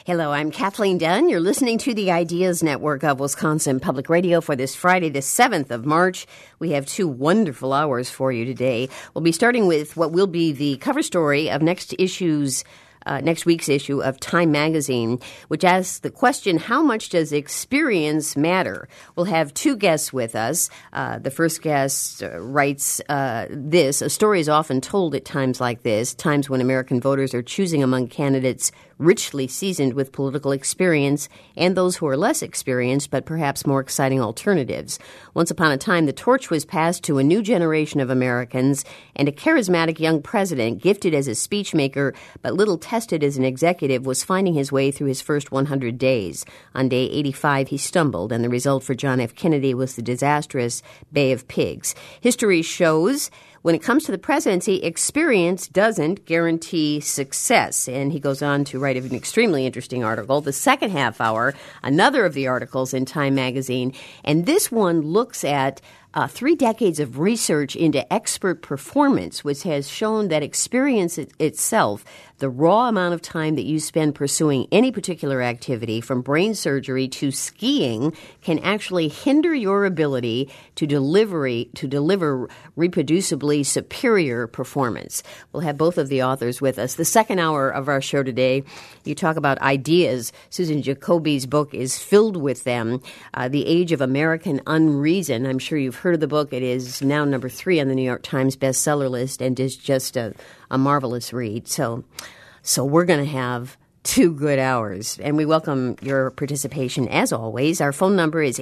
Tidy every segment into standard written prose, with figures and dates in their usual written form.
Hello, I'm Kathleen Dunn. You're listening to the Ideas Network of Wisconsin Public Radio for this Friday, the 7th of March. We have 2 wonderful hours for you today. We'll be starting with what will be the cover story of next week's issue of Time Magazine, which asks the question, how much does experience matter? We'll have 2 guests with us. The first guest writes this: a story is often told at times like this, times when American voters are choosing among candidates richly seasoned with political experience and those who are less experienced but perhaps more exciting alternatives. Once upon a time, the torch was passed to a new generation of Americans, and a charismatic young president, gifted as a speechmaker but little tested as an executive, was finding his way through his first 100 days. On day 85, he stumbled, and the result for John F. Kennedy was the disastrous Bay of Pigs. History shows when it comes to the presidency, experience doesn't guarantee success. And he goes on to write an extremely interesting article, the second half hour, another of the articles in Time Magazine. And this one looks at 3 decades of research into expert performance, which has shown that experience itself, the raw amount of time that you spend pursuing any particular activity, from brain surgery to skiing, can actually hinder your ability to deliver reproducibly superior performance. We'll have both of the authors with us. The second hour of our show today, you talk about ideas. Susan Jacoby's book is filled with them. The Age of American Unreason. I'm sure you've heard of the book. It is now number 3 on the New York Times bestseller list and is just a marvelous read. So we're going to have 2 good hours, and we welcome your participation as always. Our phone number is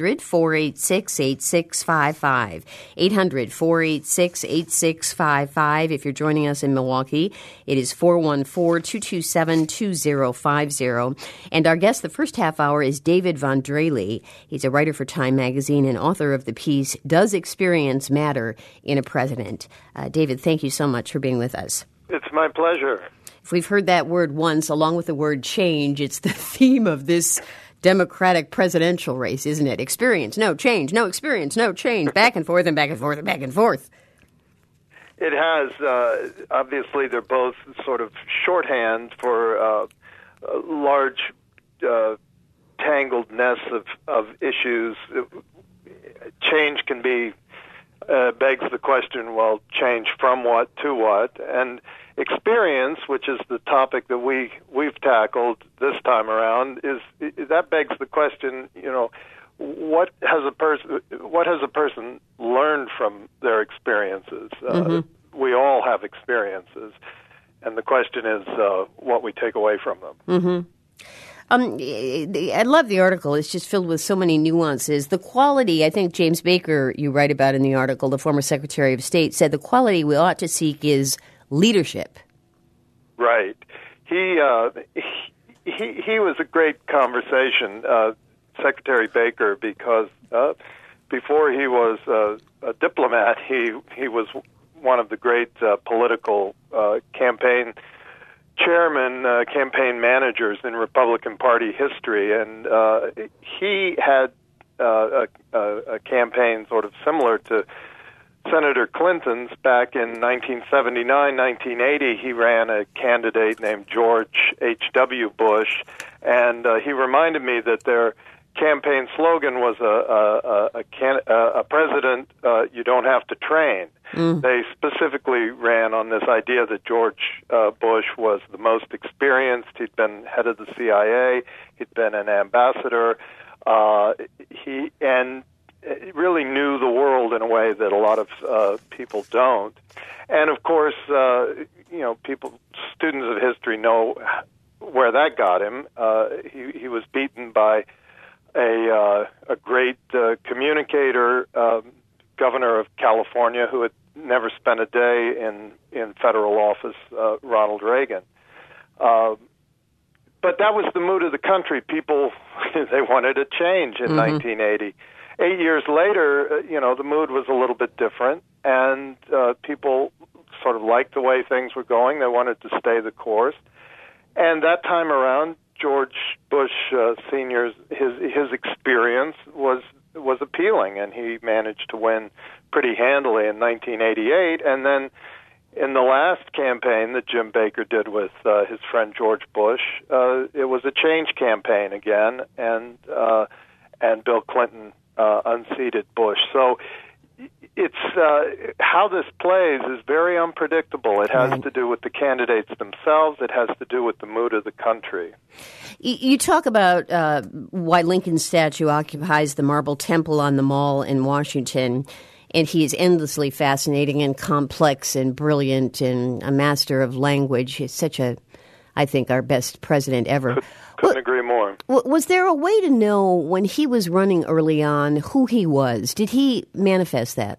800-486-8655, 800-486-8655. If you're joining us in Milwaukee, it is 414-227-2050. And our guest the first half hour is David Vendrelli. He's a writer for Time Magazine and author of the piece, Does Experience Matter in a President? David, thank you so much for being with us. It's my pleasure. If we've heard that word once, along with the word change, it's the theme of this Democratic presidential race, isn't it? Experience, no change, no experience, no change, back and forth and back and forth and back and forth. It has. Obviously, they're both sort of shorthand for large, tangled nests of issues. Change can be, begs the question, well, change from what to what? And experience, which is the topic that we've tackled this time around, that begs the question, what has a person learned from their experiences? We all have experiences, and the question is what we take away from them. I love the article. It's just filled with so many nuances. The quality, I think James Baker, you write about in the article, the former Secretary of State, said the quality we ought to seek is leadership. Right. He was a great conversation, Secretary Baker, because before he was a diplomat, he was one of the great political campaign managers in Republican Party history, and he had a campaign sort of similar to Senator Clinton's. Back in 1979, 1980, he ran a candidate named George H.W. Bush, and he reminded me that their campaign slogan was a president you don't have to train. They specifically ran on this idea that George Bush was the most experienced. He'd been head of the CIA. He'd been an ambassador. He really knew the world in a way that a lot of people don't. And of course, students of history know where that got him. He was beaten by a great communicator, governor of California, who had never spent a day in federal office, Ronald Reagan. But that was the mood of the country. People, they wanted a change in 1980. 8 years later, the mood was a little bit different, and people sort of liked the way things were going. They wanted to stay the course. And that time around, George Bush Sr.'s his experience was appealing, and he managed to win pretty handily in 1988. And then in the last campaign that Jim Baker did with his friend George Bush, it was a change campaign again, and Bill Clinton unseated Bush. So it's how this plays is very unpredictable. It has to do with the candidates themselves. It has to do with the mood of the country. You talk about why Lincoln's statue occupies the marble temple on the Mall in Washington, and he is endlessly fascinating and complex and brilliant and a master of language. He's such I think, our best president ever. Couldn't agree more. Was there a way to know when he was running early on who he was? Did he manifest that?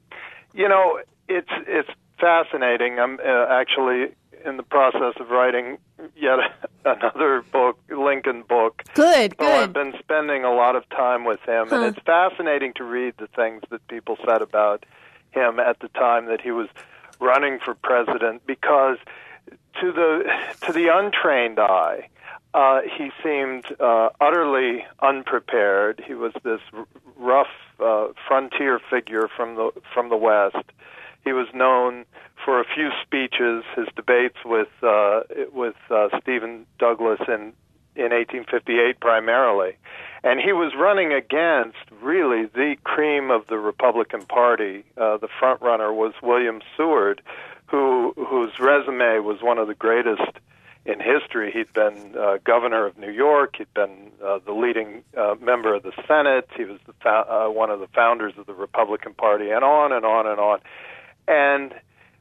It's fascinating. I'm actually in the process of writing yet another book, Lincoln book. Good. I've been spending a lot of time with him, and it's fascinating to read the things that people said about him at the time that he was running for president, because to the untrained eye, he seemed utterly unprepared. He was this rough frontier figure from the West. He was known for a few speeches, his debates with Stephen Douglas in 1858 primarily, and he was running against really the cream of the Republican Party. The front runner was William Seward, whose resume was one of the greatest in history. He'd been governor of New York. He'd been the leading member of the Senate. He was one of the founders of the Republican Party, and on and on and on. And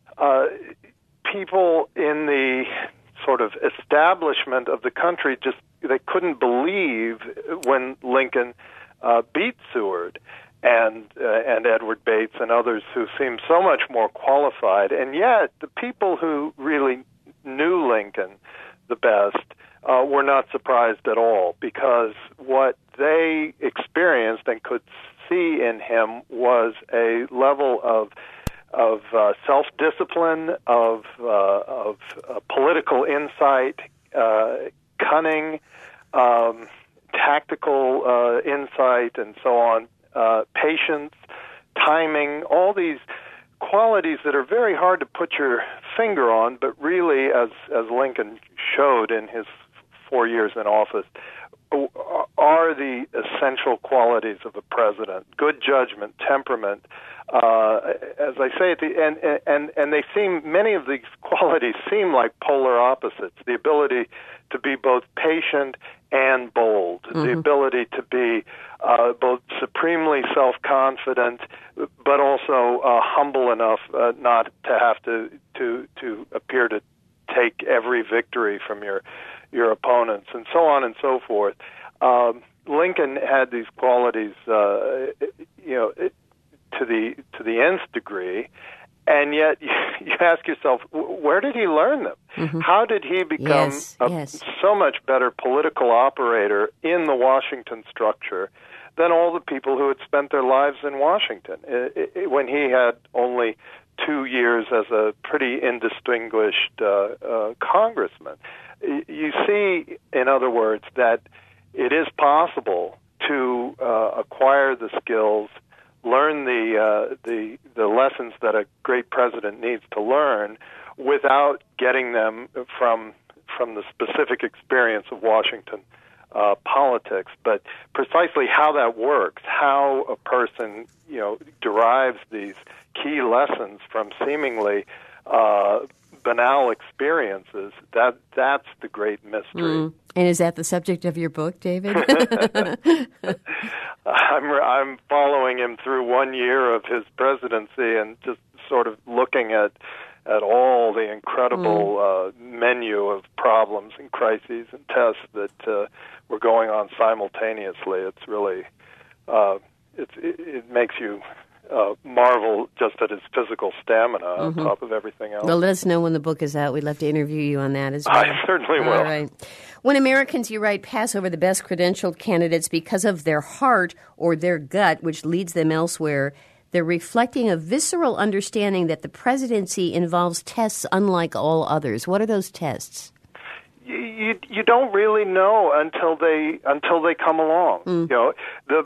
people in the sort of establishment of the country they couldn't believe when Lincoln beat Seward and Edward Bates and others who seemed so much more qualified. And yet the people who really knew Lincoln the best were not surprised at all, because what they experienced and could see in him was a level of self-discipline, of political insight, cunning, tactical insight, and so on, patience, timing, all these qualities that are very hard to put your finger on, but really, as Lincoln showed in his 4 years in office, are the essential qualities of a president: good judgment, temperament. As I say at the end, and they seem, many of these qualities seem like polar opposites. The ability to be both patient and bold, the ability to be both supremely self-confident, but also humble enough not to have to appear to take every victory from your opponents, and so on and so forth. Lincoln had these qualities, to the nth degree, and yet you ask yourself, where did he learn them? Mm-hmm. How did he become so much better political operator in the Washington structure than all the people who had spent their lives in Washington when he had only 2 years as a pretty indistinguished congressman? You see, in other words, that it is possible to acquire the skills, learn the lessons that a great president needs to learn without getting them from the specific experience of Washington politics. But precisely how that works, how a person derives these key lessons from seemingly banal experiences, that's the great mystery. And is that the subject of your book, David? I'm following him through 1 year of his presidency and just sort of looking at all the incredible menu of problems and crises and tests that were going on simultaneously. It's really it makes you marvel just at his physical stamina on top of everything else. Well, let us know when the book is out. We'd love to interview you on that as well. I certainly will. All right. When Americans, you write, pass over the best credentialed candidates because of their heart or their gut, which leads them elsewhere, they're reflecting a visceral understanding that the presidency involves tests unlike all others. What are those tests? You don't really know until they come along.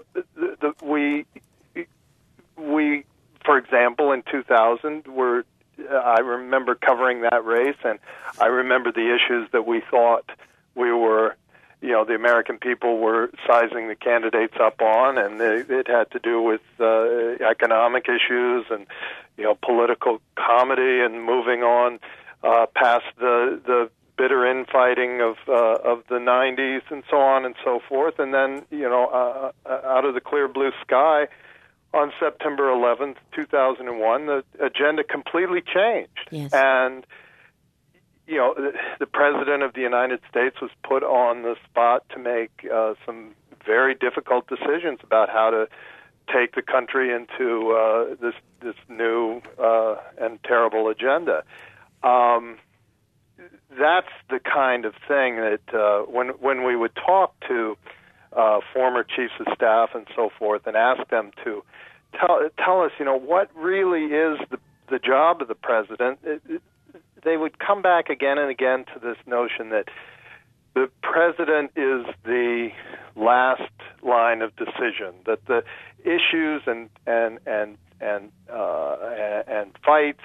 We, for example, in 2000, were I remember covering that race, and I remember the issues that we thought we were, the American people were sizing the candidates up on, and it had to do with economic issues and, political comedy and moving on past the bitter infighting of the 90s and so on and so forth. And then, out of the clear blue sky, on September 11th, 2001, the agenda completely changed. Yes. And, the President of the United States was put on the spot to make some very difficult decisions about how to take the country into this new and terrible agenda. That's the kind of thing that when we would talk to former chiefs of staff and so forth and ask them to tell us, what really is the job of the president, they would come back again and again to this notion that the president is the last line of decision, that the issues and fights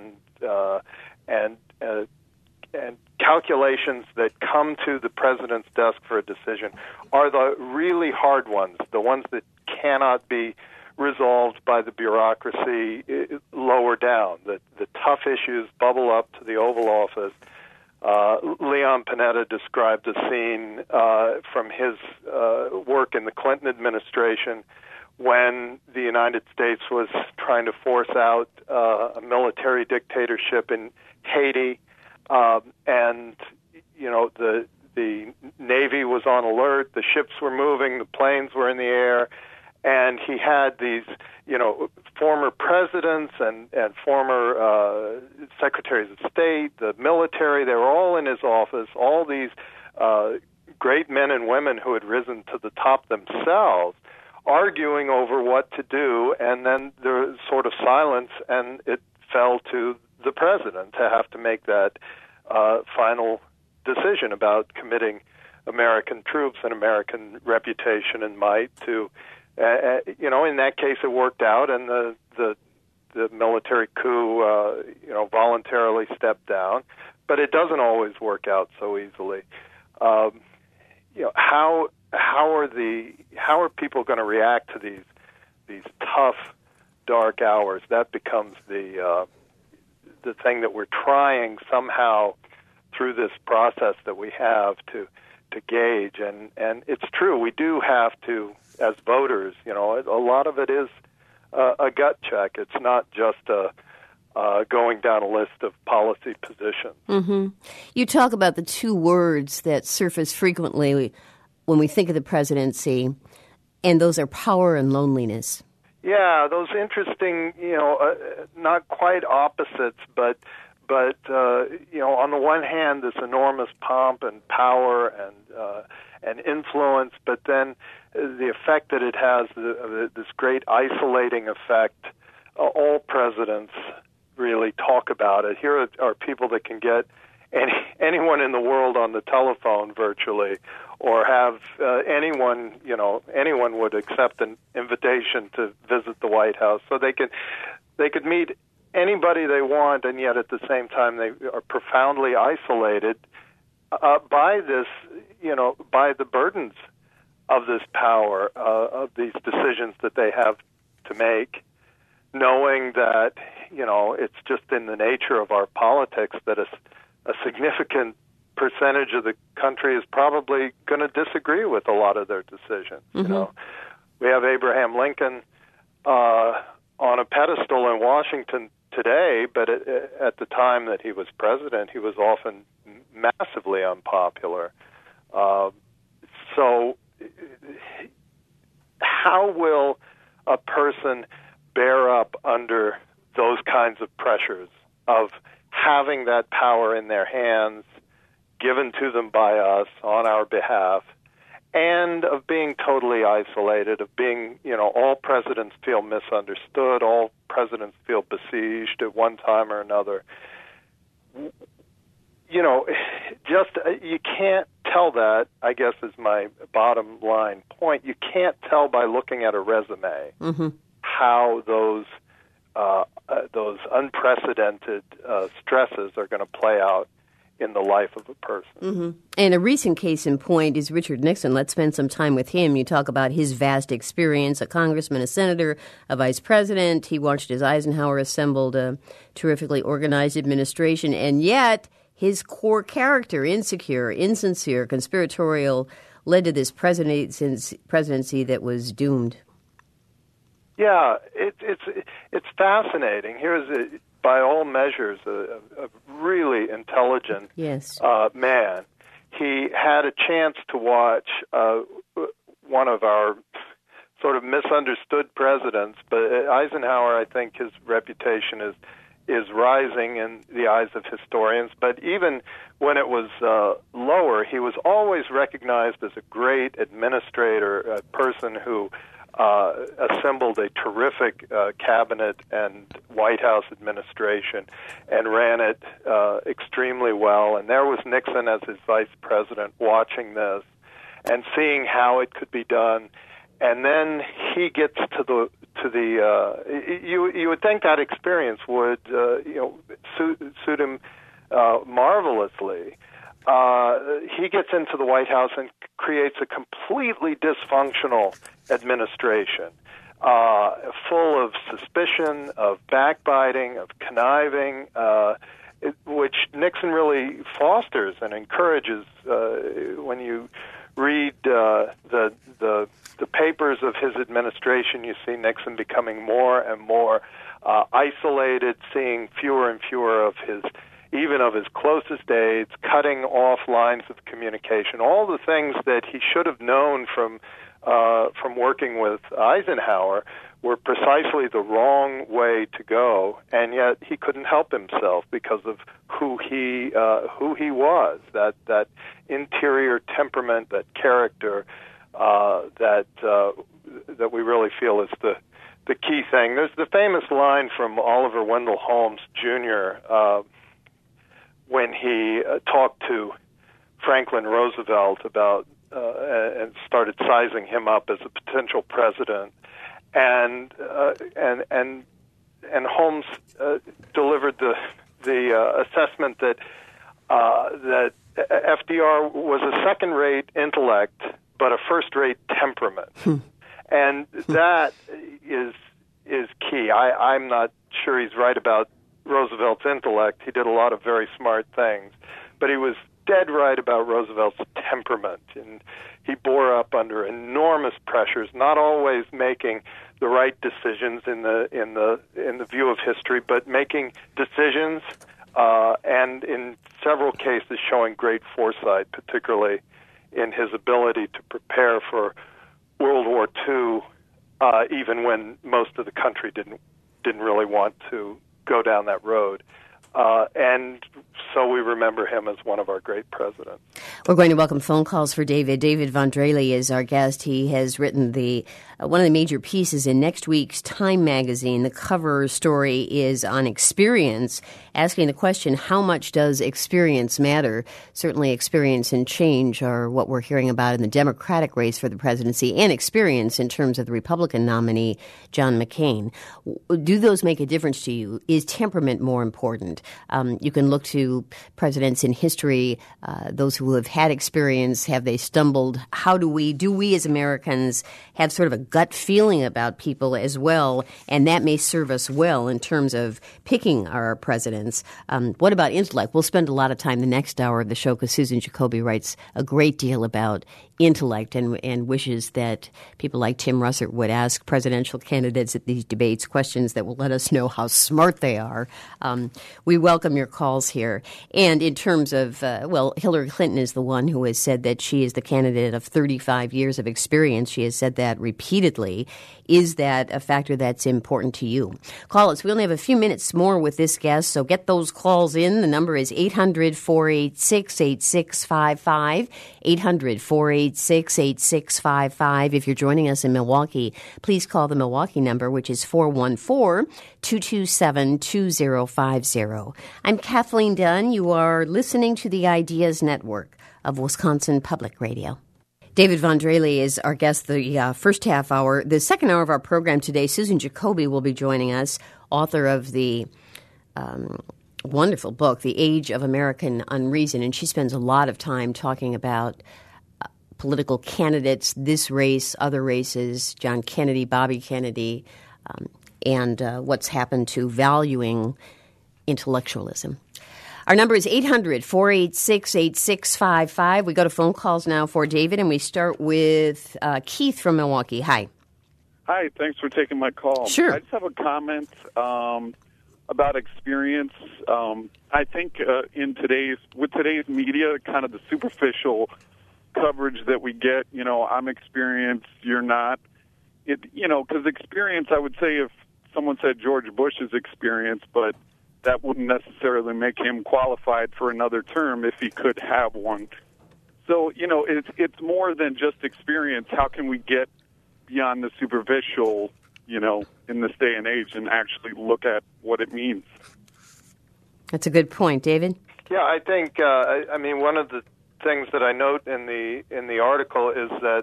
and calculations that come to the president's desk for a decision are the really hard ones, the ones that cannot be resolved by the bureaucracy lower down. The tough issues bubble up to the Oval Office. Leon Panetta described a scene from his work in the Clinton administration when the United States was trying to force out a military dictatorship in Haiti, and the Navy was on alert, the ships were moving, the planes were in the air, and he had these, former presidents and former secretaries of state, the military, they were all in his office, all these great men and women who had risen to the top themselves, arguing over what to do, and then there was sort of silence, and it fell to the president to have to make that final decision about committing American troops and American reputation and might to, in that case it worked out, and the military coup, voluntarily stepped down, but it doesn't always work out so easily. How are people going to react to these tough, dark hours? That becomes the thing that we're trying somehow through this process that we have to gauge. And it's true, we do have to, as voters, a lot of it is a gut check. It's not just going down a list of policy positions. Mm-hmm. You talk about the two words that surface frequently when we think of the presidency, and those are power and loneliness. Yeah, those interesting, not quite opposites, but on the one hand, this enormous pomp and power and influence, but then the effect that it has, this great isolating effect. All presidents really talk about it. Here are people that can get anyone in the world on the telephone virtually, or have anyone would accept an invitation to visit the White House, so they could meet anybody they want, and yet at the same time they are profoundly isolated by this, by the burdens of this power, of these decisions that they have to make, knowing that, it's just in the nature of our politics that a significant percentage of the country is probably going to disagree with a lot of their decisions. Mm-hmm. We have Abraham Lincoln on a pedestal in Washington today, but at the time that he was president, he was often massively unpopular. So how will a person bear up under those kinds of pressures of having that power in their hands, given to them by us on our behalf, and of being totally isolated, of being, all presidents feel misunderstood, all presidents feel besieged at one time or another. You can't tell that, I guess is my bottom line point. You can't tell by looking at a resume mm-hmm. how those those unprecedented stresses are going to play out in the life of a person. Mm-hmm. And a recent case in point is Richard Nixon. Let's spend some time with him. You talk about his vast experience, a congressman, a senator, a vice president. He watched as Eisenhower assembled a terrifically organized administration, and yet his core character, insecure, insincere, conspiratorial, led to this presidency that was doomed. Yeah, it's fascinating. Here's by all measures, a really intelligent man. He had a chance to watch one of our sort of misunderstood presidents, but Eisenhower, I think his reputation is rising in the eyes of historians. But even when it was lower, he was always recognized as a great administrator, a person who assembled a terrific cabinet and White House administration and ran it extremely well. And there was Nixon as his vice president watching this and seeing how it could be done. And then he gets to the you would think that experience would suit him marvelously. He gets into the White House and creates a completely dysfunctional administration, full of suspicion, of backbiting, of conniving, which Nixon really fosters and encourages. When you read the papers of his administration, you see Nixon becoming more and more isolated, seeing fewer and fewer of his closest aides, cutting off lines of communication, all the things that he should have known from working with Eisenhower were precisely the wrong way to go, and yet he couldn't help himself because of who he was, that interior temperament, that character, that we really feel is the key thing. There's the famous line from Oliver Wendell Holmes Jr. When he talked to Franklin Roosevelt about and started sizing him up as a potential president, and Holmes delivered the assessment that FDR was a second-rate intellect but a first-rate temperament, and that is key. I'm not sure he's right about Roosevelt's intellect. He did a lot of very smart things, but he was dead right about Roosevelt's temperament, and he bore up under enormous pressures, not always making the right decisions in the view of history, but making decisions and in several cases showing great foresight, particularly in his ability to prepare for World War II, even when most of the country didn't really want to go down that road. And so we remember him as one of our great presidents. We're going to welcome phone calls for David. David Vendrelli is our guest. He has written one of the major pieces in next week's Time magazine. The cover story is on experience, asking the question, how much does experience matter? Certainly experience and change are what we're hearing about in the Democratic race for the presidency, and experience in terms of the Republican nominee, John McCain. Do those make a difference to you? Is temperament more important? You can look to presidents in history, those who have had experience. Have they stumbled? Do we as Americans have sort of a gut feeling about people as well? And that may serve us well in terms of picking our presidents. What about intellect? We'll spend a lot of time the next hour of the show because Susan Jacoby writes a great deal about intellect and wishes that people like Tim Russert would ask presidential candidates at these debates questions that will let us know how smart they are. We welcome your calls here. And in terms of, Hillary Clinton is the one who has said that she is the candidate of 35 years of experience. She has said that repeatedly. Is that a factor that's important to you? Call us. We only have a few minutes more with this guest, so get those calls in. The number is 800-486-8655, 800-486-8655. If you're joining us in Milwaukee, please call the Milwaukee number, which is 414-227-2050. I'm Kathleen Dunn. You are listening to the Ideas Network of Wisconsin Public Radio. David Vendrelli is our guest the first half hour. The second hour of our program today, Susan Jacoby will be joining us. author of the wonderful book, The Age of American Unreason, and she spends a lot of time talking about political candidates, this race, other races, John Kennedy, Bobby Kennedy, and what's happened to valuing intellectualism. Our number is 800-486-8655. We go to phone calls now for David, and we start with Keith from Milwaukee. Hi. Hi, thanks for taking my call. Sure. I just have a comment about experience. I think with today's media, kind of the superficial coverage that we get, I'm experienced, you're not. Because experience, I would say if someone said George Bush is experienced, but that wouldn't necessarily make him qualified for another term if he could have one. So, it's more than just experience. How can we get beyond the superficial, in this day and age and actually look at what it means? That's a good point. David? Yeah, I think, one of the things that I note in the article is that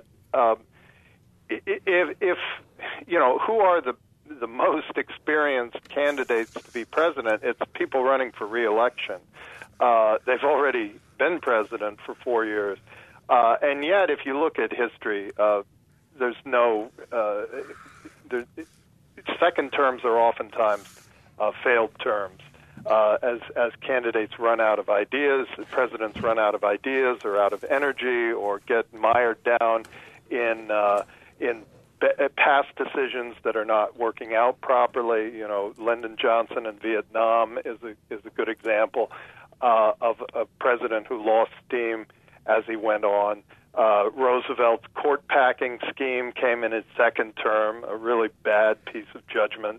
if who are the most experienced candidates to be president, it's people running for re-election. They've already been president for 4 years. And yet, if you look at history, there's no... second terms are oftentimes failed terms. As candidates run out of ideas, presidents run out of ideas or out of energy or get mired down in past decisions that are not working out properly. Lyndon Johnson in Vietnam is a good example of a president who lost steam as he went on. Roosevelt's court-packing scheme came in his second term, a really bad piece of judgment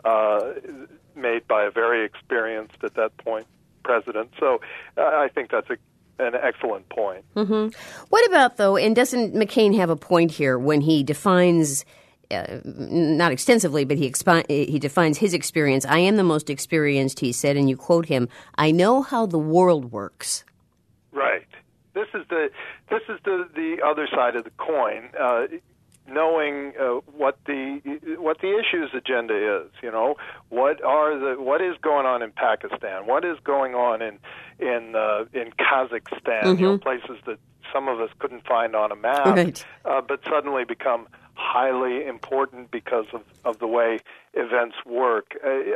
made by a very experienced, at that point, president. So I think that's an excellent point. Mm-hmm. What about, though, and doesn't McCain have a point here when he defines, not extensively, but he defines his experience? I am the most experienced, he said, and you quote him, "I know how the world works." Right. This is the other side of the coin. Knowing what the issues agenda is, what is going on in Pakistan, what is going on in Kazakhstan, mm-hmm. Places that some of us couldn't find on a map, right. But suddenly become highly important because of the way events work.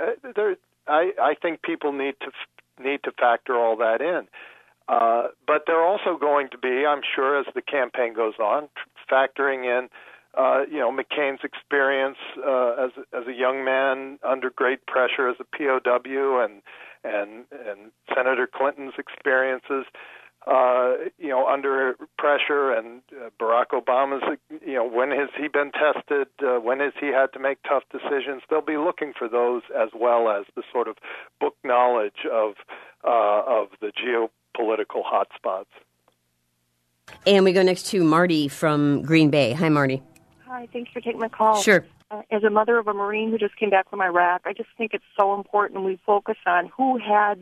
I think people need to factor all that in. But they're also going to be, I'm sure, as the campaign goes on, factoring in, McCain's experience as a young man under great pressure as a POW, and Senator Clinton's experiences, under pressure, and Barack Obama's, when has he been tested? When has he had to make tough decisions? They'll be looking for those as well as the sort of book knowledge of the geopolitical hotspots. And we go next to Marty from Green Bay. Hi, Marty. Hi, thanks for taking my call. Sure. As a mother of a Marine who just came back from Iraq, I just think it's so important we focus on who had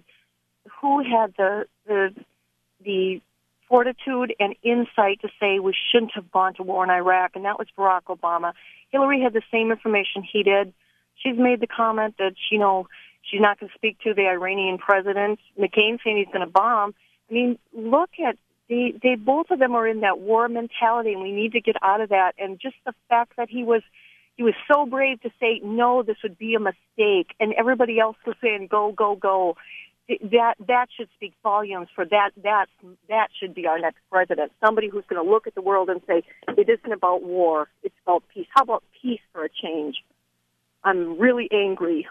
the fortitude and insight to say we shouldn't have gone to war in Iraq, and that was Barack Obama. Hillary had the same information he did. She's made the comment that, she's not going to speak to the Iranian president. McCain saying he's going to bomb. I mean, look at they both of them are in that war mentality, and we need to get out of that. And just the fact that he was so brave to say, no, this would be a mistake, and everybody else was saying, go, go, go. That should speak volumes for that. That should be our next president. Somebody who's going to look at the world and say, it isn't about war, it's about peace. How about peace for a change? I'm really angry.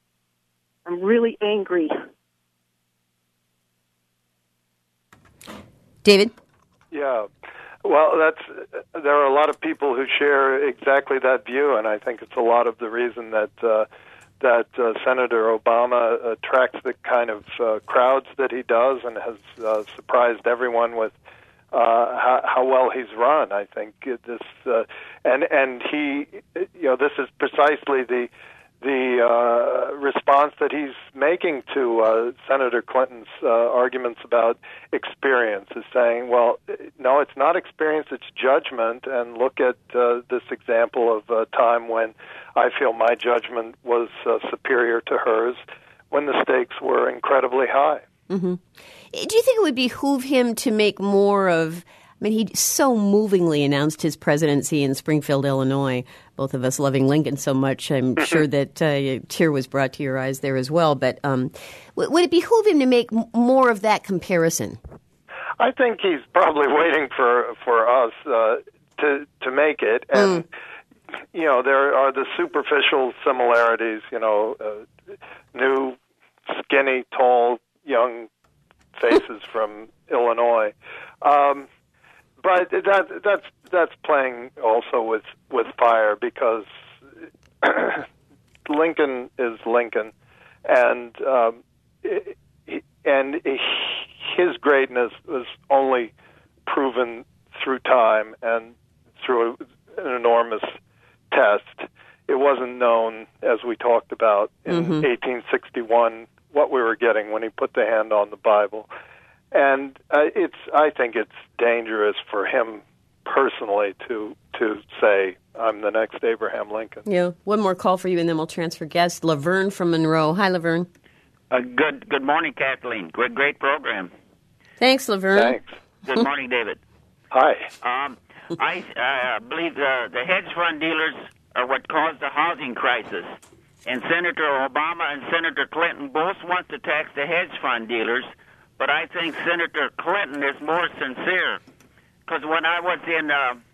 David? Yeah. Well, there are a lot of people who share exactly that view, and I think it's a lot of the reason that Senator Obama attracts the kind of crowds that he does, and has surprised everyone with how well he's run. I think this, and he, this is precisely response that he's making to Senator Clinton's arguments about experience is saying, well, no, it's not experience, it's judgment, and look at this example of a time when I feel my judgment was superior to hers when the stakes were incredibly high. Mm-hmm. Do you think it would behoove him to make more of... I mean, he so movingly announced his presidency in Springfield, Illinois. Both of us loving Lincoln so much, I'm sure that a tear was brought to your eyes there as well. But would it behoove him to make more of that comparison? I think he's probably waiting for us to make it. And, you know, there are the superficial similarities, you know, new, skinny, tall, young faces from Illinois. But that's playing also with fire, because Lincoln is Lincoln, and his greatness was only proven through time and through an enormous test. It wasn't known, as we talked about in 1861, what we were getting when he put the hand on the Bible. And I think it's dangerous for him personally to say, I'm the next Abraham Lincoln. Yeah. One more call for you, and then we'll transfer guests. Laverne from Monroe. Hi, Laverne. Good morning, Kathleen. Great program. Thanks, Laverne. Thanks. Good morning, David. Hi. I believe the hedge fund dealers are what caused the housing crisis. And Senator Obama and Senator Clinton both want to tax the hedge fund dealers. But I think Senator Clinton is more sincere, because when I was in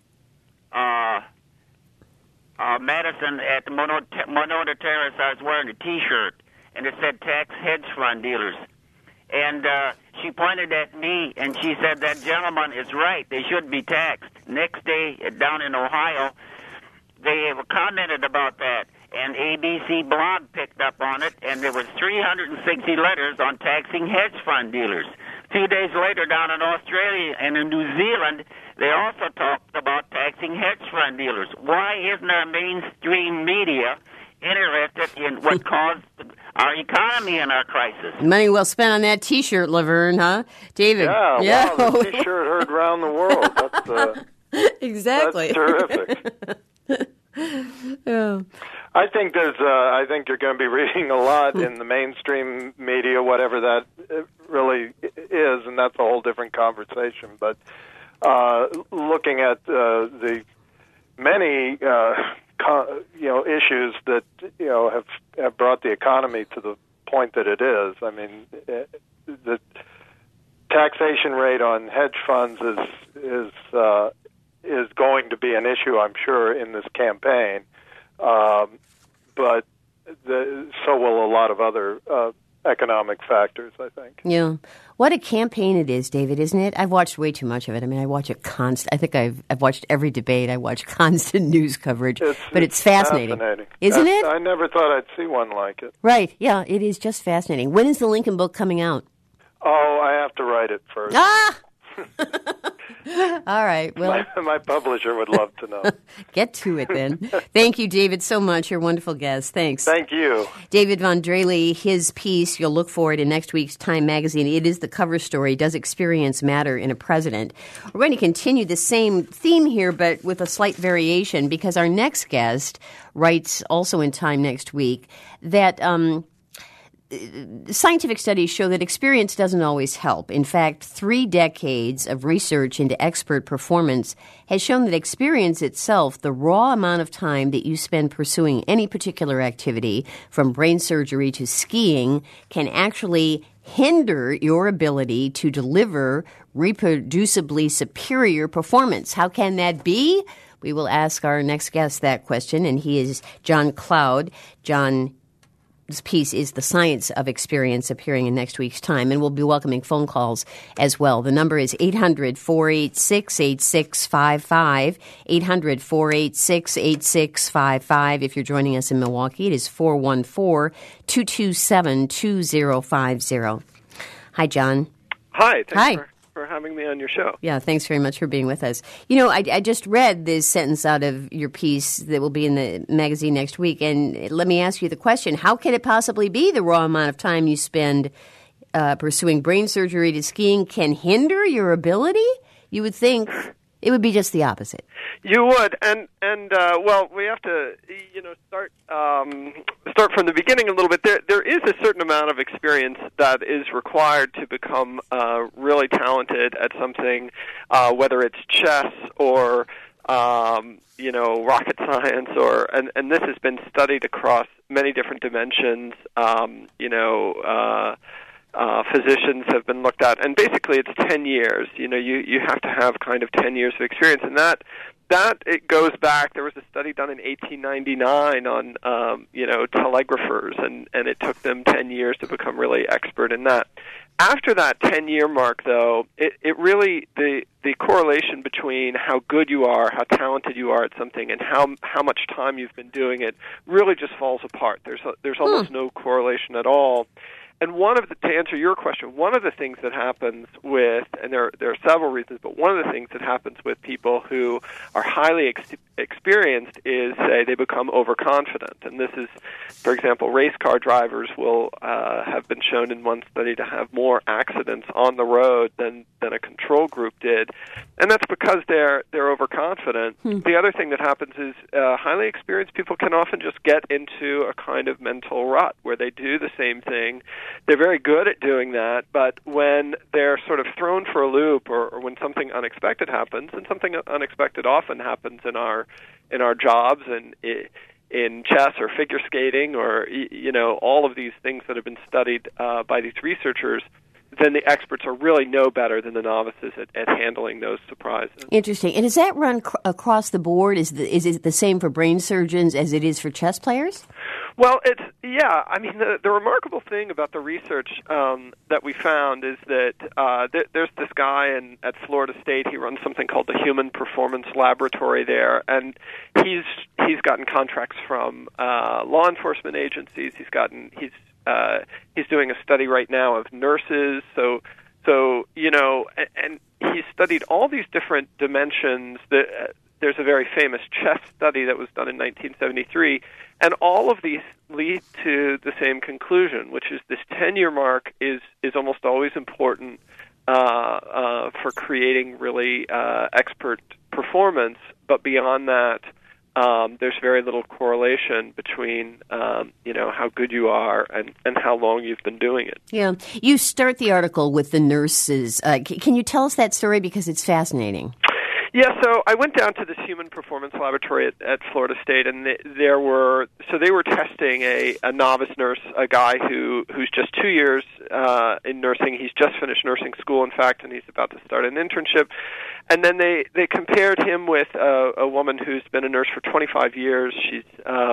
Madison at the Monona Terrace, I was wearing a T-shirt, and it said "Tax Hedge Fund Dealers." And she pointed at me, and she said, that gentleman is right. They should be taxed. Next day, down in Ohio, they commented about that. And ABC blog picked up on it, and there was 360 letters on taxing hedge fund dealers. A few days later, down in Australia and in New Zealand, they also talked about taxing hedge fund dealers. Why isn't our mainstream media interested in what caused our economy and our crisis? Money well spent on that T-shirt, Laverne, huh? David? Yeah. Wow, the T-shirt heard around the world. That's, exactly. That's terrific. Yeah. I think you're going to be reading a lot in the mainstream media, whatever that really is, and that's a whole different conversation. But looking at the many issues that have brought the economy to the point that it is. I mean, the taxation rate on hedge funds is going to be an issue, I'm sure, in this campaign. But so will a lot of other economic factors, I think. Yeah. What a campaign it is, David, isn't it? I've watched way too much of it. I mean, I watch it constant. I think I've watched every debate. I watch constant news coverage. But it's fascinating. Isn't it? I never thought I'd see one like it. Right. Yeah, it is just fascinating. When is the Lincoln book coming out? Oh, I have to write it first. Ah! All right. Well, my publisher would love to know. Get to it then. Thank you, David, so much. You're a wonderful guest. Thanks. Thank you. David Von Draley, his piece, you'll look for it in next week's Time magazine. It is the cover story, Does Experience Matter in a President? We're going to continue the same theme here, but with a slight variation, because our next guest writes also in Time next week that scientific studies show that experience doesn't always help. In fact, 3 decades of research into expert performance has shown that experience itself, the raw amount of time that you spend pursuing any particular activity, from brain surgery to skiing, can actually hinder your ability to deliver reproducibly superior performance. How can that be? We will ask our next guest that question, and he is John Cloud. This piece is The Science of Experience, appearing in next week's Time, and we'll be welcoming phone calls as well. The number is 800-486-8655, 800-486-8655. If you're joining us in Milwaukee, it is 414-227-2050. Hi, John. Hi. Thanks for having me on your show. Yeah, thanks very much for being with us. You know, I just read this sentence out of your piece that will be in the magazine next week, and let me ask you the question, how can it possibly be the raw amount of time you spend pursuing brain surgery to skiing can hinder your ability? You would think it would be just the opposite. You would, and well, we have to, start from the beginning a little bit. There is a certain amount of experience that is required to become really talented at something, whether it's chess or rocket science, and this has been studied across many different dimensions. Physicians have been looked at, and basically it's 10 years. You have to have kind of 10 years of experience, and that it goes back. There was a study done in 1899 on telegraphers, and it took them 10 years to become really expert in that. After that 10-year mark, though, it really the correlation between how good you are, how talented you are at something, and how much time you've been doing it really just falls apart. There's almost no correlation at all. And to answer your question, one of the things that happens with, and there are several reasons, but one of the things that happens with people who are highly experienced is, say, they become overconfident. And this is, for example, race car drivers will have been shown in one study to have more accidents on the road than a control group did. And that's because they're overconfident. The other thing that happens is highly experienced people can often just get into a kind of mental rut where they do the same thing. They're very good at doing that, but when they're sort of thrown for a loop or when something unexpected happens, and something unexpected often happens in our jobs and in chess or figure skating or all of these things that have been studied by these researchers, then the experts are really no better than the novices at handling those surprises. Interesting. And does that run across the board? Is it the same for brain surgeons as it is for chess players? Well, the remarkable thing about the research that we found is that there's this guy at Florida State. He runs something called the Human Performance Laboratory there, and he's gotten contracts from law enforcement agencies. He's doing a study right now of nurses. So and he's studied all these different dimensions. There's a very famous chess study that was done in 1973, and all of these lead to the same conclusion, which is this 10-year mark is almost always important for creating really expert performance. But beyond that, there's very little correlation between how good you are and how long you've been doing it. Yeah. You start the article with the nurses. Can you tell us that story, because it's fascinating? Yeah, so I went down to this Human Performance Laboratory at Florida State, and they were testing a novice nurse, a guy who's just 2 years in nursing. He's just finished nursing school, in fact, and he's about to start an internship. And then they compared him with a woman who's been a nurse for 25 years. She's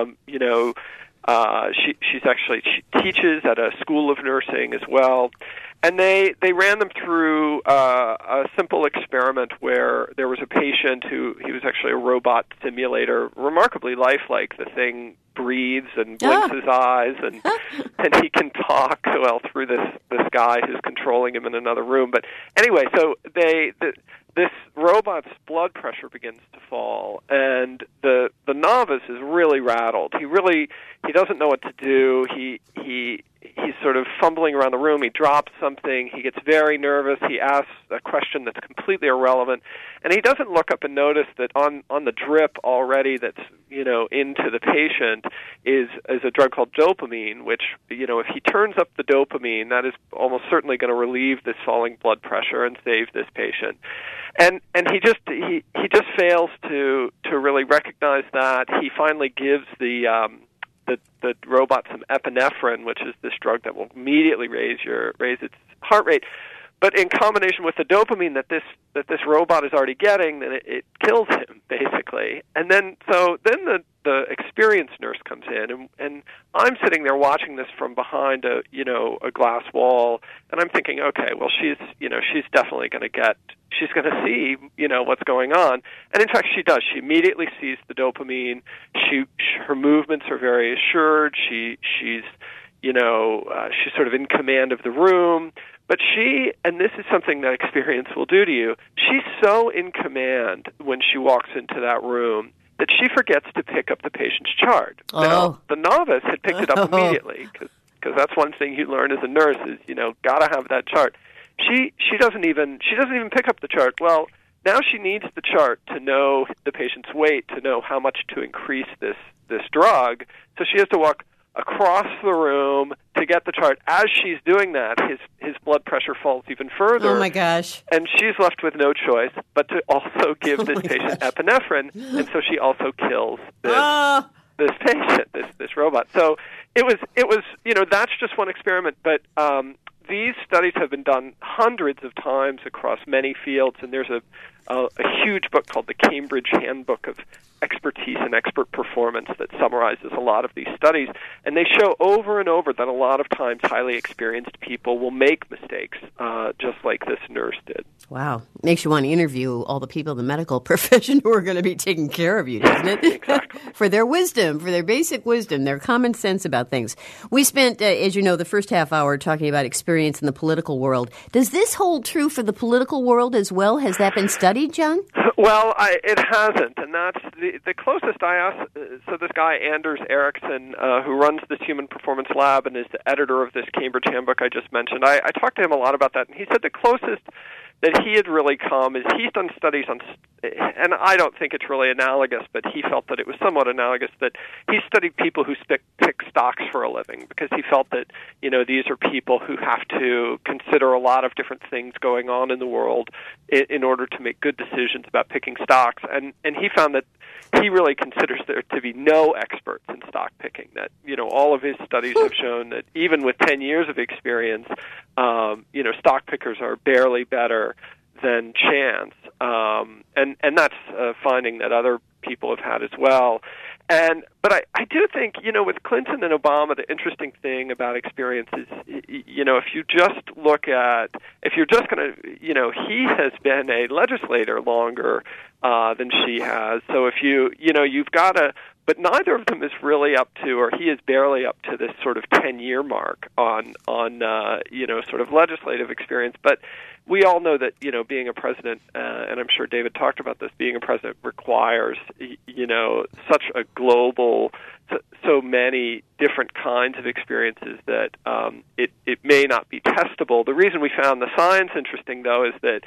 she teaches at a school of nursing as well. And they ran them through a simple experiment where there was a patient he was actually a robot simulator, remarkably lifelike. The thing breathes and blinks his eyes, and he can talk through this guy who's controlling him in another room. But anyway, so this robot's blood pressure begins to fall, and the novice is really rattled. He doesn't know what to do. He's sort of fumbling around the room. He drops something. He gets very nervous. He asks a question that's completely irrelevant, and he doesn't look up and notice that on the drip already that's into the patient is a drug called dopamine, which if he turns up the dopamine, that is almost certainly going to relieve this falling blood pressure and save this patient. And he just fails to really recognize that. He finally gives the robot some epinephrine, which is this drug that will immediately raise its heart rate. But in combination with the dopamine that this robot is already getting, then it kills him basically. And then the experienced nurse comes in, and I'm sitting there watching this from behind a glass wall, and I'm thinking, okay, well she's definitely going to see what's going on. And in fact she does. She immediately sees the dopamine. Her movements are very assured. She's sort of in command of the room. But she, and this is something that experience will do to you, she's so in command when she walks into that room that she forgets to pick up the patient's chart. Oh. Now, the novice had picked it up immediately, because that's one thing you learn as a nurse is, got to have that chart. She doesn't even pick up the chart. Well, now she needs the chart to know the patient's weight, to know how much to increase this drug. So she has to walk across the room to get the chart. As she's doing that, his blood pressure falls even further. Oh my gosh! And she's left with no choice but to also give this patient epinephrine, and so she also kills this patient, this robot. So it was that's just one experiment, but these studies have been done hundreds of times across many fields, and there's a huge book called the Cambridge Handbook of Expertise and Expert Performance that summarizes a lot of these studies, and they show over and over that a lot of times highly experienced people will make mistakes, just like this nurse did. Wow. Makes you want to interview all the people in the medical profession who are going to be taking care of you, doesn't it? Exactly. For their wisdom, for their basic wisdom, their common sense about things. We spent, as you know, the first half hour talking about experience in the political world. Does this hold true for the political world as well? Has that been studied, John? Well, it hasn't, and that's the closest I asked. So this guy, Anders Ericsson, who runs this Human Performance Lab and is the editor of this Cambridge Handbook I just mentioned, I talked to him a lot about that, and he said the closest that he had really come is he's done studies on, and I don't think it's really analogous, but he felt that it was somewhat analogous, that he studied people who pick stocks for a living, because he felt that, these are people who have to consider a lot of different things going on in the world in order to make good decisions about picking stocks, and he found that he really considers there to be no experts in stock picking, that, all of his studies have shown that even with 10 years of experience, stock pickers are barely better than chance. And that's a finding that other people have had as well. But I do think, with Clinton and Obama, the interesting thing about experience is, if you just look at, if you're just going to, he has been a legislator longer than she has. So if you've got to, but neither of them is really up to, or he is barely up to this sort of 10-year mark on sort of legislative experience. But we all know that, being a president, and I'm sure David talked about this, being a president requires, such a global, so many different kinds of experiences that it may not be testable. The reason we found the science interesting, though, is that,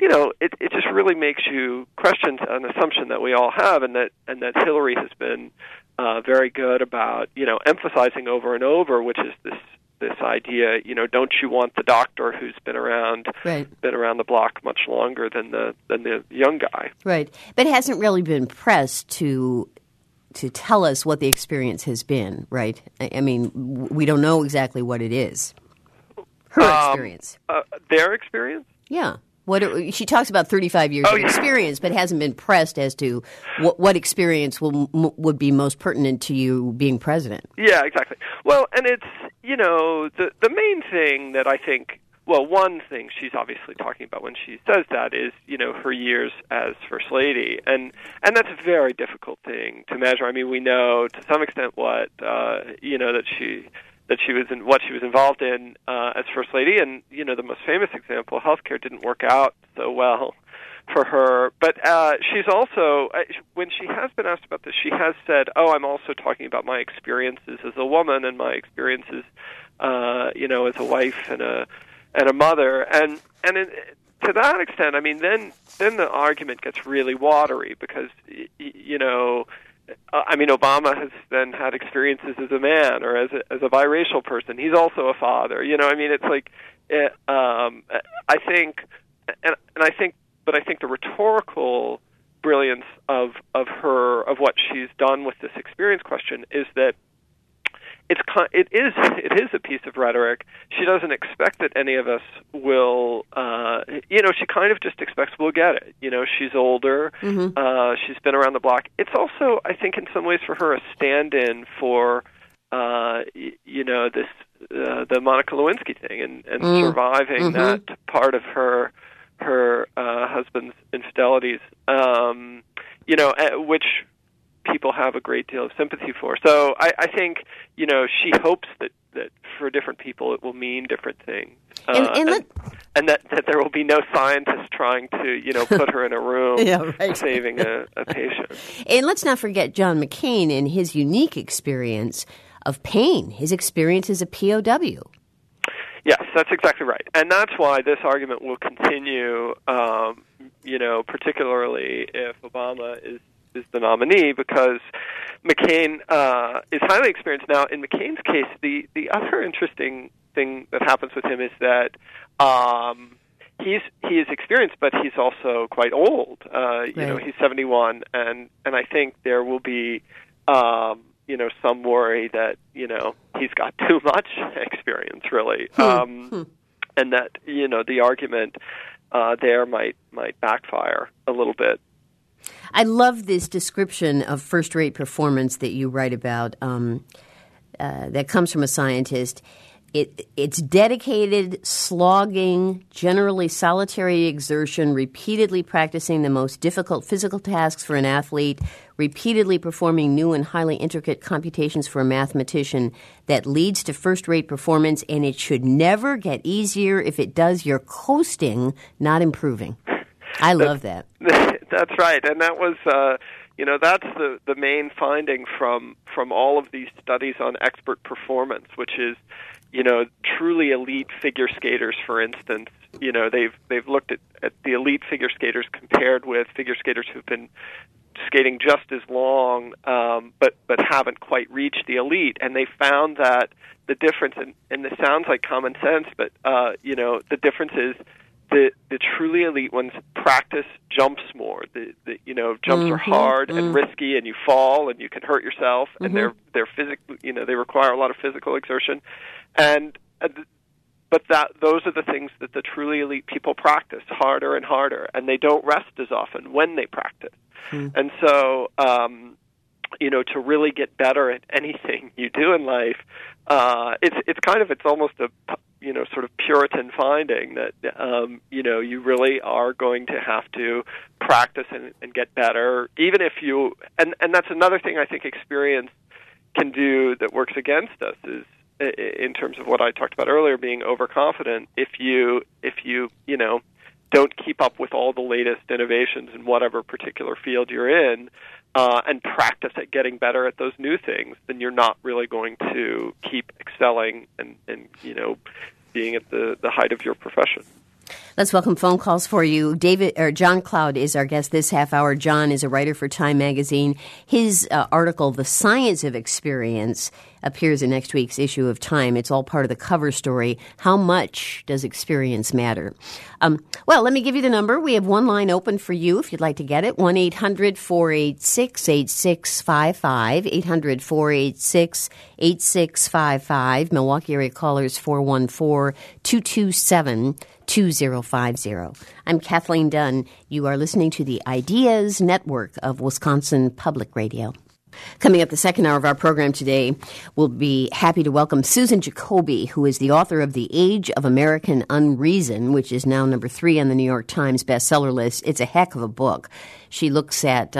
it just really makes you question an assumption that we all have, and that Hillary has been very good about, emphasizing over and over, which is this idea, don't you want the doctor who's been around the block much longer than the young guy? Right. But it hasn't really been pressed to tell us what the experience has been, right? I mean, we don't know exactly what it is. Her experience. Their experience? Yeah. She talks about 35 years of experience, but hasn't been pressed as to what experience would be most pertinent to you being president. Yeah, exactly. Well, and it's, the main thing that I think, well, one thing she's obviously talking about when she says that is, her years as First Lady. And that's a very difficult thing to measure. I mean, we know to some extent what, that she was involved in as First Lady, and the most famous example, healthcare didn't work out so well for her. But she's also, when she has been asked about this, she has said, I'm also talking about my experiences as a woman and my experiences, as a wife and a mother, and to that extent, I mean, then the argument gets really watery, because Obama has then had experiences as a man or as a biracial person. He's also a father. It's like, I think the rhetorical brilliance of what she's done with this experience question is that it is a piece of rhetoric. She doesn't expect that any of us will, she kind of just expects we'll get it. She's older. Mm-hmm. She's been around the block. It's also, I think, in some ways for her, a stand-in for, the Monica Lewinsky thing and surviving that part of her husband's infidelities, which people have a great deal of sympathy for. So I think, she hopes that for different people it will mean different things. And that there will be no scientist trying to, put her in a room saving a patient. And let's not forget John McCain and his unique experience of pain, his experience as a POW. Yes, that's exactly right. And that's why this argument will continue, particularly if Obama is the nominee, because McCain is highly experienced. Now, in McCain's case, the other interesting thing that happens with him is that he is experienced, but he's also quite old. He's 71, and I think there will be some worry that he's got too much experience, really, and that the argument there might backfire a little bit. I love this description of first-rate performance that you write about that comes from a scientist. It's dedicated, slogging, generally solitary exertion, repeatedly practicing the most difficult physical tasks for an athlete, repeatedly performing new and highly intricate computations for a mathematician that leads to first-rate performance, and it should never get easier. If it does, you're coasting, not improving. I love that. That's right, and that was, that's the main finding from all of these studies on expert performance, which is, truly elite figure skaters, for instance. They've looked at the elite figure skaters compared with figure skaters who've been skating just as long, but haven't quite reached the elite, and they found that the difference, and this sounds like common sense, but the difference is the truly elite ones practice jumps more. Jumps are hard and risky, and you fall and you can hurt yourself, and they're physically, they require a lot of physical exertion, but those are the things that the truly elite people practice harder and harder, and they don't rest as often when they practice. And so, to really get better at anything you do in life, it's almost a sort of Puritan finding that you really are going to have to practice and get better, even if you and that's another thing I think experience can do that works against us is in terms of what I talked about earlier, being overconfident. If you don't keep up with all the latest innovations in whatever particular field you're in, and practice at getting better at those new things, then you're not really going to keep excelling and being at the height of your profession. Let's welcome phone calls for you. John Cloud is our guest this half hour. John is a writer for Time Magazine. His article, The Science of Experience, appears in next week's issue of Time. It's all part of the cover story. How much does experience matter? Well, let me give you the number. We have one line open for you if you'd like to get it. 1-800-486-8655. 800-486-8655. Milwaukee area callers 414-227-2050. I'm Kathleen Dunn. You are listening to the Ideas Network of Wisconsin Public Radio. Coming up the second hour of our program today, we'll be happy to welcome Susan Jacoby, who is the author of The Age of American Unreason, which is now number 3 on the New York Times bestseller list. It's a heck of a book. She looks at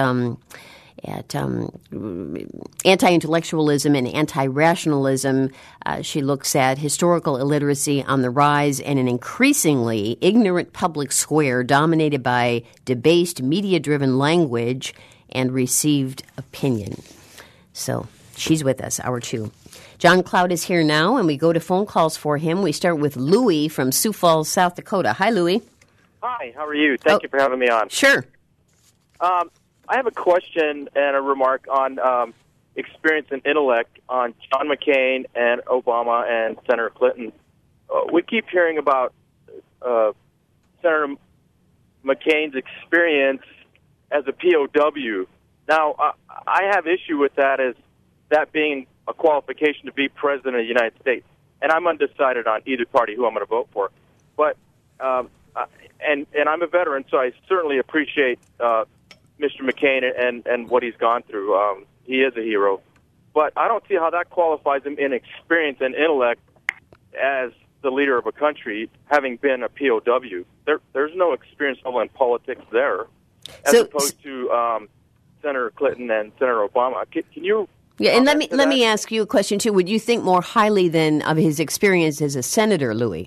anti-intellectualism and anti-rationalism. She looks at historical illiteracy on the rise and an increasingly ignorant public square dominated by debased, media-driven language and received opinion. So she's with us, hour 2. John Cloud is here now, and we go to phone calls for him. We start with Louie from Sioux Falls, South Dakota. Hi, Louie. Hi, how are you? Thank you for having me on. Sure. I have a question and a remark on experience and intellect on John McCain and Obama and Senator Clinton. We keep hearing about Senator McCain's experience as a POW. Now, I have issue with that as that being a qualification to be president of the United States. And I'm undecided on either party who I'm going to vote for. But, and I'm a veteran, so I certainly appreciate Mr. McCain and what he's gone through. He is a hero. But I don't see how that qualifies him in experience and intellect as the leader of a country, having been a POW. There's no experience level in politics there. As opposed to Senator Clinton and Senator Obama. Can you Yeah, and let me ask you a question too. Would you think more highly then of his experience as a senator, Louis?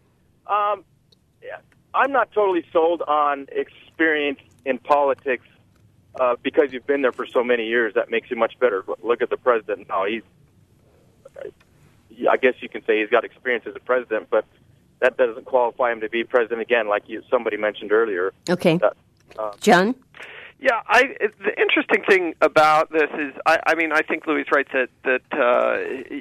I'm not totally sold on experience in politics because you've been there for so many years. That makes you much better. Look at the president now. I guess you can say he's got experience as a president, but that doesn't qualify him to be president again, like somebody mentioned earlier. Okay. John? Yeah, the interesting thing about this is, I think Louis is right that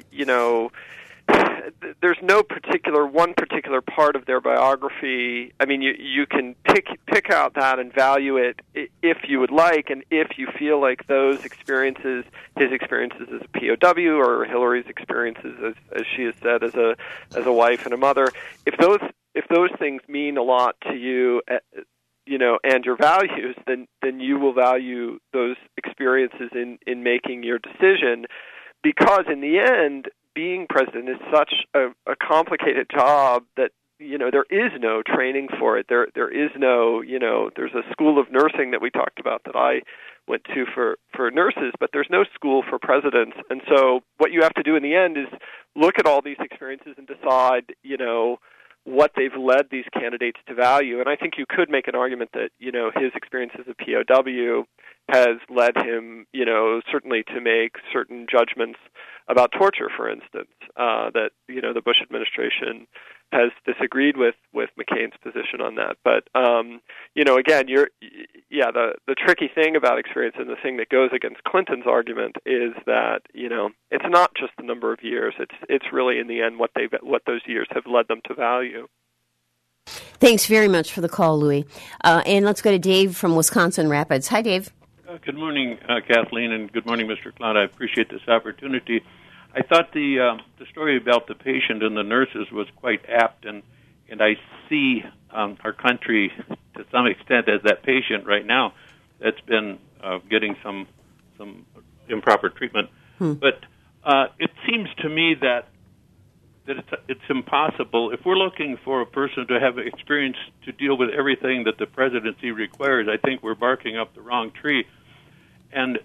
there's no one particular part of their biography. I mean, you can pick out that and value it if you would like, and if you feel like those experiences, his experiences as a POW or Hillary's experiences, as she has said, as a wife and a mother, if those things mean a lot to you, and your values, then you will value those experiences in making your decision, because in the end, being president is such a complicated job that there is no training for it. There is no there's a school of nursing that we talked about that I went to for nurses, but there's no school for presidents. And so what you have to do in the end is look at all these experiences and decide what they've led these candidates to value. And I think you could make an argument that his experience as a POW has led him certainly to make certain judgments about torture, for instance, that the Bush administration has disagreed with McCain's position on that. But again, the tricky thing about experience, and the thing that goes against Clinton's argument, is that it's not just the number of years. It's really in the end what those years have led them to value. Thanks very much for the call, Louis. And let's go to Dave from Wisconsin Rapids. Hi, Dave. Good morning, Kathleen, and good morning, Mr. Cloud. I appreciate this opportunity. I thought the story about the patient and the nurses was quite apt, and I see our country to some extent as that patient right now that's been getting some improper treatment. But it seems to me that it's impossible. If we're looking for a person to have experience to deal with everything that the presidency requires, I think we're barking up the wrong tree. And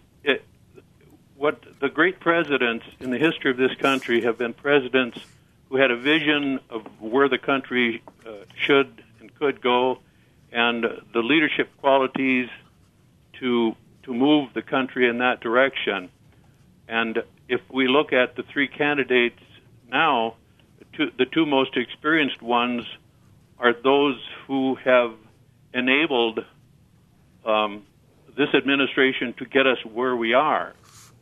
what the great presidents in the history of this country have been presidents who had a vision of where the country should and could go, and the leadership qualities to move the country in that direction. And if we look at the three candidates now, the two most experienced ones are those who have enabled this administration to get us where we are.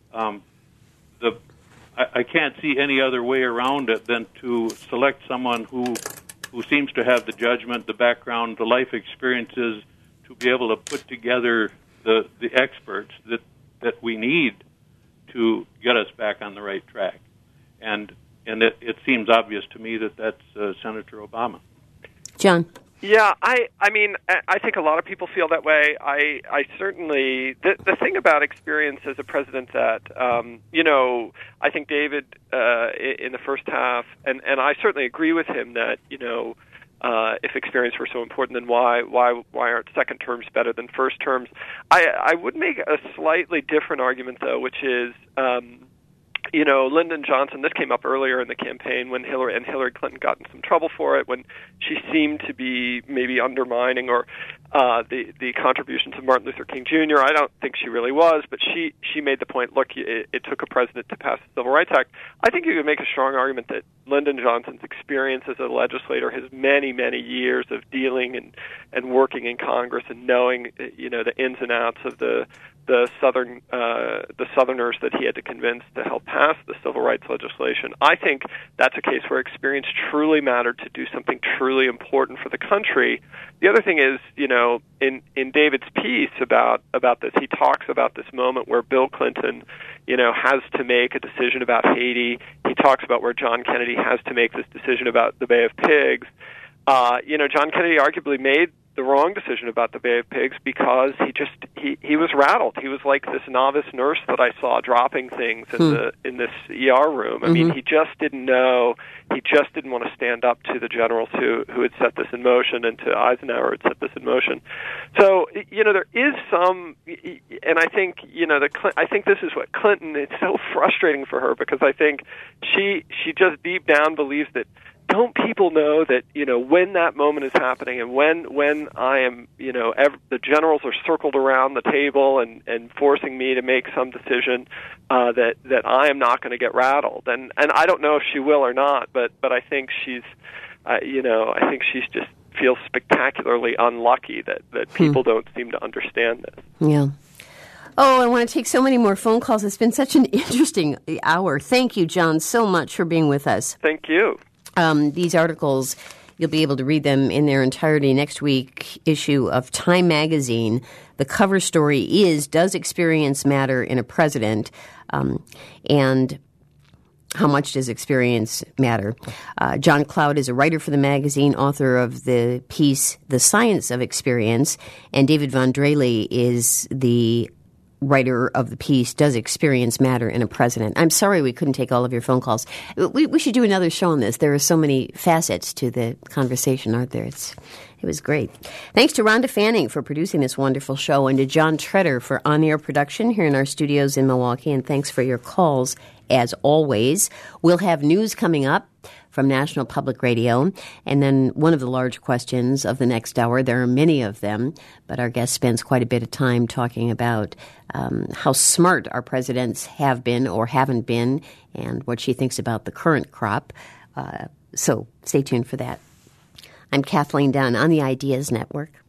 I can't see any other way around it than to select someone who seems to have the judgment, the background, the life experiences to be able to put together the experts that we need to get us back on the right track. And it seems obvious to me that that's Senator Obama. John? Yeah, I think a lot of people feel that way. I certainly, the thing about experience as a president that, I think David in the first half, and I certainly agree with him that, if experience were so important, then why aren't second terms better than first terms? I would make a slightly different argument, though, which is, Lyndon Johnson, this came up earlier in the campaign when Hillary Clinton got in some trouble for it, when she seemed to be maybe undermining or the contributions of Martin Luther King Jr. I don't think she really was, but she made the point, look, it took a president to pass the Civil Rights Act. I think you could make a strong argument that Lyndon Johnson's experience as a legislator, his many, many years of dealing and working in Congress and knowing, the ins and outs of the Southerners that he had to convince to help pass the civil rights legislation. I think that's a case where experience truly mattered to do something truly important for the country. The other thing is, in David's piece about this, he talks about this moment where Bill Clinton, has to make a decision about Haiti. He talks about where John Kennedy has to make this decision about the Bay of Pigs. John Kennedy arguably made the wrong decision about the Bay of Pigs because he was rattled. He was like this novice nurse that I saw dropping things in this ER room. I mean, he just didn't know. He just didn't want to stand up to the generals who had set this in motion and to Eisenhower had set this in motion. So, there is some, and I think, I think this is what Clinton, it's so frustrating for her because I think she just deep down believes that don't people know that, when that moment is happening and when I am, the generals are circled around the table and forcing me to make some decision, that I am not going to get rattled. And I don't know if she will or not, but I think she's, I think she's just feels spectacularly unlucky that people don't seem to understand this. Yeah. Oh, I want to take so many more phone calls. It's been such an interesting hour. Thank you, John, so much for being with us. Thank you. These articles, you'll be able to read them in their entirety next week issue of Time Magazine. The cover story is, Does Experience Matter in a President? And how much does experience matter? John Cloud is a writer for the magazine, author of the piece, The Science of Experience. And David Von Draley is the writer of the piece, Does Experience Matter in a President? I'm sorry we couldn't take all of your phone calls. We should do another show on this. There are so many facets to the conversation, aren't there? It was great. Thanks to Rhonda Fanning for producing this wonderful show and to John Treader for on-air production here in our studios in Milwaukee. And thanks for your calls, as always. We'll have news coming up from National Public Radio. And then one of the large questions of the next hour, there are many of them, but our guest spends quite a bit of time talking about how smart our presidents have been or haven't been and what she thinks about the current crop. So stay tuned for that. I'm Kathleen Dunn on the Ideas Network.